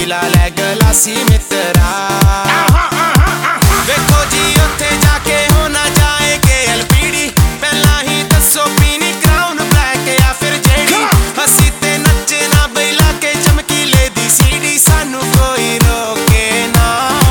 पीला लै गलासी मित्रा देखो जी उत्थे जाके होना जाए के एलपीडी पहला ही दसो पीनी क्राउन ब्लैक या फिर जेडी हसी ते नचे ना बैला के चमकीले दी सीडी सानू कोई रोके ना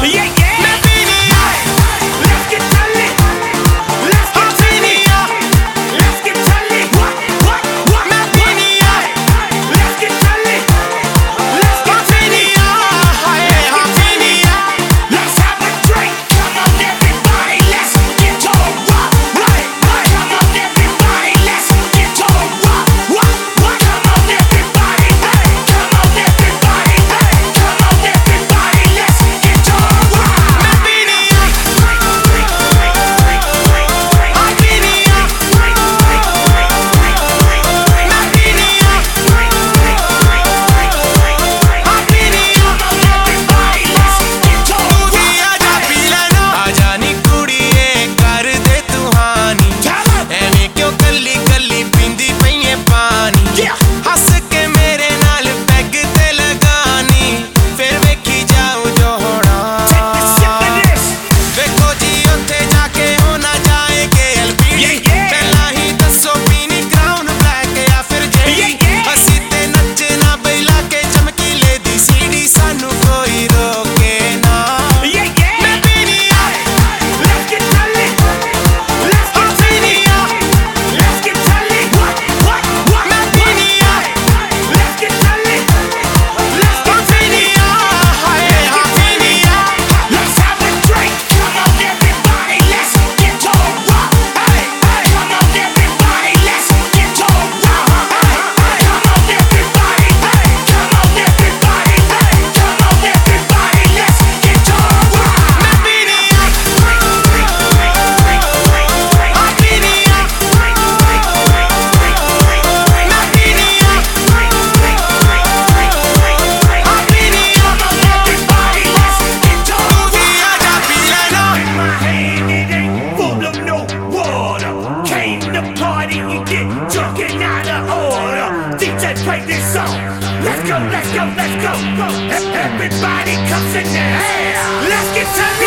Play this song. Let's go, let's go, let's go. Everybody comes in there. Let's get to